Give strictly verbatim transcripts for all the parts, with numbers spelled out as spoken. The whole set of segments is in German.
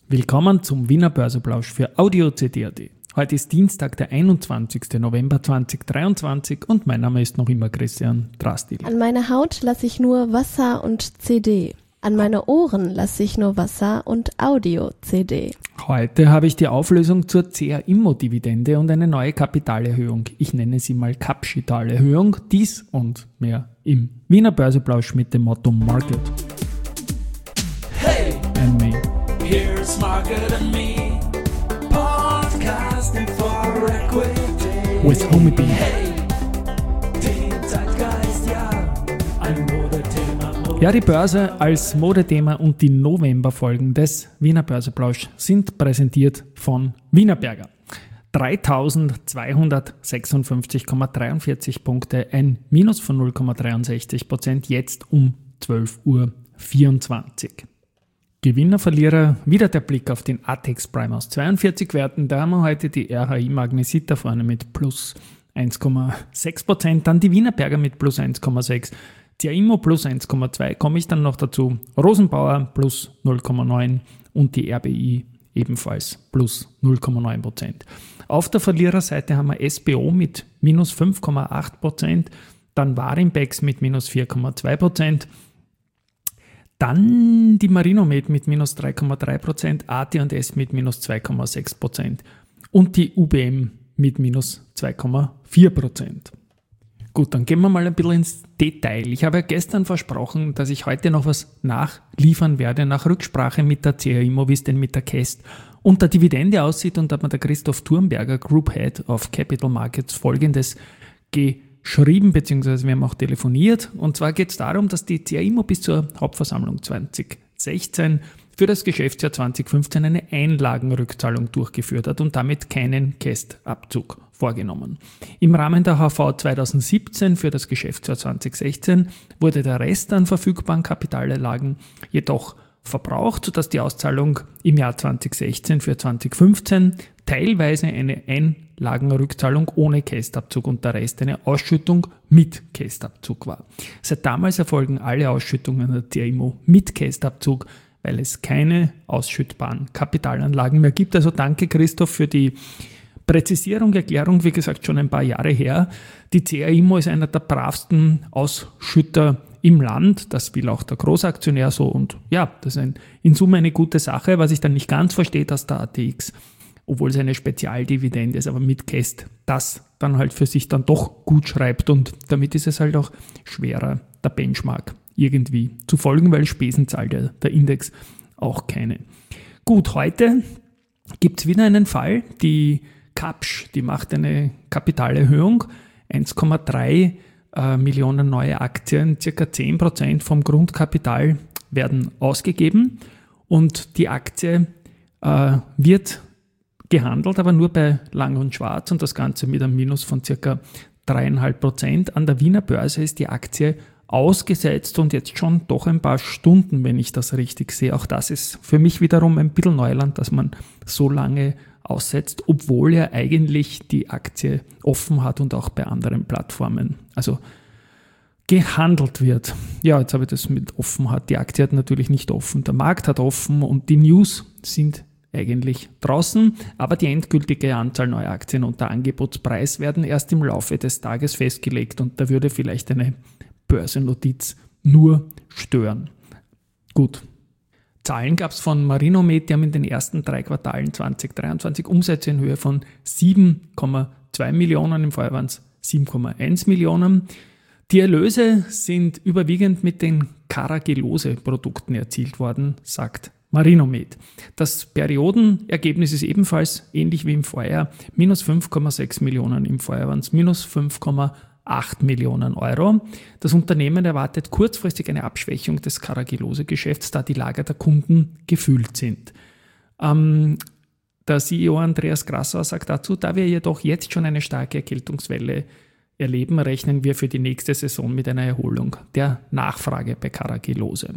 Willkommen zum Wiener Börseplausch für Audio C D punkt A T. Heute ist Dienstag, der einundzwanzigster November zweitausenddreiundzwanzig und mein Name ist noch immer Christian Drastil. An meine Haut lasse ich nur Wasser und C D. An meine Ohren lasse ich nur Wasser und Audio-C D. Heute habe ich die Auflösung zur C A Immo-Dividende und eine neue Kapitalerhöhung. Ich nenne sie mal Kapitalerhöhung. Dies und mehr im Wiener Börseplausch mit dem Motto Market. Hey, And me. here's Market and Me, podcasting for equity. With Homie B. Hey, den Zeitgeist, ja, ein Modethema. Mode- Ja, die Börse als Modethema und die Novemberfolgen des Wiener Börseplausch sind präsentiert von Wienerberger. dreitausendzweihundertsechsundfünfzig Komma dreiundvierzig Punkte, ein Minus von null Komma dreiundsechzig Prozent, jetzt um zwölf Uhr vierundzwanzig. Gewinner, Verlierer, wieder der Blick auf den A T X Prime aus zweiundvierzig Werten. Da haben wir heute die R H I Magnesita vorne mit plus eins Komma sechs Prozent, dann die Wienerberger mit plus eins Komma sechs, C A Immo plus eins Komma zwei, komme ich dann noch dazu, Rosenbauer plus null Komma neun und die R B I ebenfalls plus null Komma neun Prozent. Auf der Verliererseite haben wir S B O mit minus fünf Komma acht Prozent, dann Warimpex mit minus vier Komma zwei Prozent, dann die Marinomed mit minus drei Komma drei Prozent, A T und S mit minus zwei Komma sechs Prozent und die U B M mit minus zwei Komma vier Prozent. Gut, dann gehen wir mal ein bisschen ins Detail. Ich habe ja gestern versprochen, dass ich heute noch was nachliefern werde, nach Rücksprache mit der C A Immo, wie es denn mit der C A S T und der Dividende aussieht, und da hat mir der Christoph Thurnberger, Group Head of Capital Markets, Folgendes geschrieben, beziehungsweise wir haben auch telefoniert. Und zwar geht es darum, dass die C A Immo bis zur Hauptversammlung zwanzig sechzehn für das Geschäftsjahr zwanzig fünfzehn eine Einlagenrückzahlung durchgeführt hat und damit keinen C A S T-Abzug vorgenommen. Im Rahmen der H V zweitausendsiebzehn für das Geschäftsjahr zwanzig sechzehn wurde der Rest an verfügbaren Kapitalerlagen jedoch verbraucht, sodass die Auszahlung im Jahr zwanzig sechzehn für zwanzig fünfzehn teilweise eine Einlagenrückzahlung ohne C A S T-Abzug und der Rest eine Ausschüttung mit C A S T-Abzug war. Seit damals erfolgen alle Ausschüttungen der C A Immo mit C A S T-Abzug, weil es keine ausschüttbaren Kapitalanlagen mehr gibt. Also danke Christoph für die Präzisierung, Erklärung, wie gesagt, schon ein paar Jahre her. Die C A Immo ist einer der bravsten Ausschütter im Land. Das will auch der Großaktionär so. Und ja, das ist ein, in Summe eine gute Sache. Was ich dann nicht ganz verstehe, dass der A T X, obwohl es eine Spezialdividende ist, aber mit C A S T, das dann halt für sich dann doch gut schreibt. Und damit ist es halt auch schwerer, der Benchmark irgendwie zu folgen, weil Spesen zahlt der, der Index auch keine. Gut, heute gibt es wieder einen Fall. Die Kapsch, die macht eine Kapitalerhöhung, eins Komma drei äh, Millionen neue Aktien, circa zehn Prozent vom Grundkapital werden ausgegeben und die Aktie äh, wird gehandelt, aber nur bei Lang und Schwarz und das Ganze mit einem Minus von circa drei Komma fünf Prozent. An der Wiener Börse ist die Aktie ausgesetzt und jetzt schon doch ein paar Stunden, wenn ich das richtig sehe. Auch das ist für mich wiederum ein bisschen Neuland, dass man so lange aussetzt, obwohl er eigentlich die Aktie offen hat und auch bei anderen Plattformen, also gehandelt wird. Ja, jetzt habe ich das mit offen hat. Die Aktie hat natürlich nicht offen, der Markt hat offen und die News sind eigentlich draußen, aber die endgültige Anzahl neuer Aktien und der Angebotspreis werden erst im Laufe des Tages festgelegt und da würde vielleicht eine Börsennotiz nur stören. Gut. Zahlen gab es von Marinomed, die haben in den ersten drei Quartalen zwanzig dreiundzwanzig Umsätze in Höhe von sieben Komma zwei Millionen, im Vorjahr waren es sieben Komma eins Millionen. Die Erlöse sind überwiegend mit den Carragelose-Produkten erzielt worden, sagt Marinomed. Das Periodenergebnis ist ebenfalls ähnlich wie im Vorjahr, minus fünf Komma sechs Millionen, im Vorjahr waren es minus fünf Komma acht Millionen Euro. Das Unternehmen erwartet kurzfristig eine Abschwächung des Carragelose-Geschäfts, da die Lager der Kunden gefüllt sind. Ähm, der C E O Andreas Grassauer sagt dazu, da wir jedoch jetzt schon eine starke Erkältungswelle erleben, rechnen wir für die nächste Saison mit einer Erholung der Nachfrage bei Carragelose.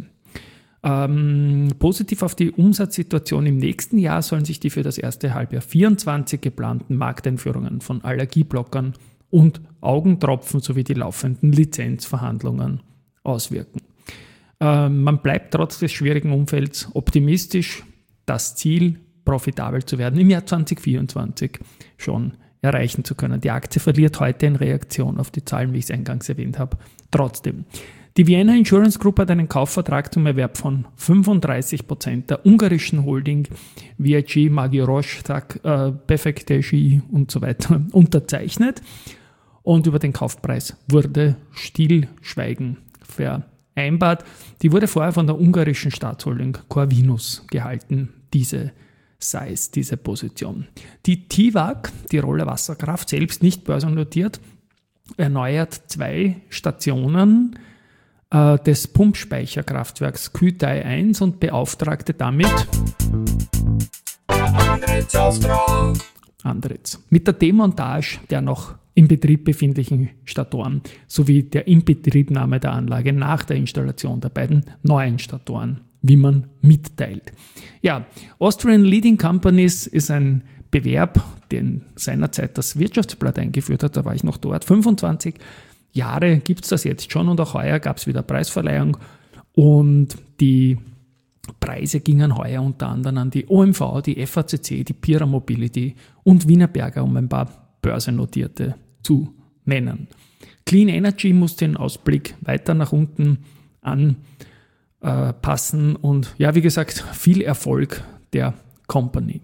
Ähm, positiv auf die Umsatzsituation im nächsten Jahr sollen sich die für das erste Halbjahr vierundzwanzig geplanten Markteinführungen von Allergieblockern und Augentropfen sowie die laufenden Lizenzverhandlungen auswirken. Äh, man bleibt trotz des schwierigen Umfelds optimistisch, das Ziel, profitabel zu werden, im Jahr zwanzig vierundzwanzig schon erreichen zu können. Die Aktie verliert heute in Reaktion auf die Zahlen, wie ich es eingangs erwähnt habe, trotzdem. Die Vienna Insurance Group hat einen Kaufvertrag zum Erwerb von fünfunddreißig Prozent der ungarischen Holding V I G, Magyarország, äh, Befekteji und so weiter unterzeichnet. Und über den Kaufpreis wurde Stillschweigen vereinbart. Die wurde vorher von der ungarischen Staatsholding Corvinus gehalten, diese Size, diese Position. Die T V A G, die Rolle Wasserkraft, selbst nicht börsennotiert, erneuert zwei Stationen äh, des Pumpspeicherkraftwerks Kütai eins und beauftragte damit Andritz mit der Demontage der noch in Betrieb befindlichen Statoren sowie der Inbetriebnahme der Anlage nach der Installation der beiden neuen Statoren, wie man mitteilt. Ja, Austrian Leading Companies ist ein Bewerb, den seinerzeit das Wirtschaftsblatt eingeführt hat, da war ich noch dort. fünfundzwanzig Jahre gibt es das jetzt schon und auch heuer gab es wieder Preisverleihung und die Preise gingen heuer unter anderem an die O M V, die F A C C, die Pira Mobility und Wienerberger, um ein paar Börsennotierte zu nennen. Clean Energy muss den Ausblick weiter nach unten anpassen und ja, wie gesagt, viel Erfolg der Company.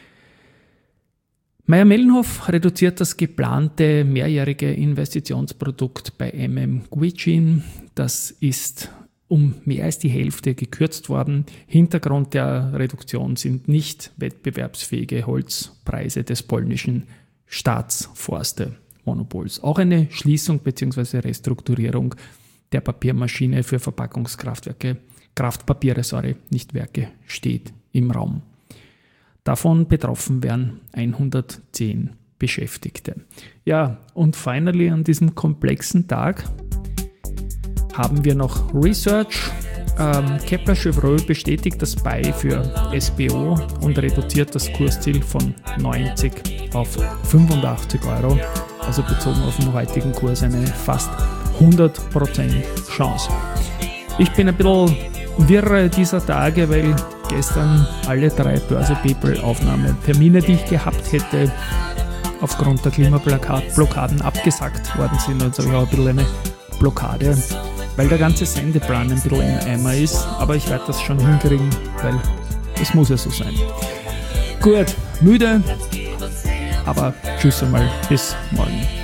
Mayr-Melnhof reduziert das geplante mehrjährige Investitionsprodukt bei M M Guicin. Das ist um mehr als die Hälfte gekürzt worden. Hintergrund der Reduktion sind nicht wettbewerbsfähige Holzpreise des polnischen Staatsforste-Monopols. Auch eine Schließung bzw. Restrukturierung der Papiermaschine für Verpackungskraftwerke, Kraftpapiere, sorry, nicht Werke, steht im Raum. Davon betroffen wären hundertzehn Beschäftigte. Ja, und finally an diesem komplexen Tag haben wir noch Research. Ähm, Kepler Chevreux bestätigt das Buy für S B O und reduziert das Kursziel von neunzig auf fünfundachtzig Euro. Also bezogen auf den heutigen Kurs eine fast hundert Prozent Chance. Ich bin ein bisschen wirre dieser Tage, weil gestern alle drei Börse-People-Aufnahmetermine, die ich gehabt hätte, aufgrund der Klimablockaden abgesagt worden sind. Also ich habe ein bisschen eine Blockade, weil der ganze Sendeplan ein bisschen im Eimer ist. Aber ich werde das schon hinkriegen, weil es muss ja so sein. Gut, müde, aber tschüss einmal, bis morgen.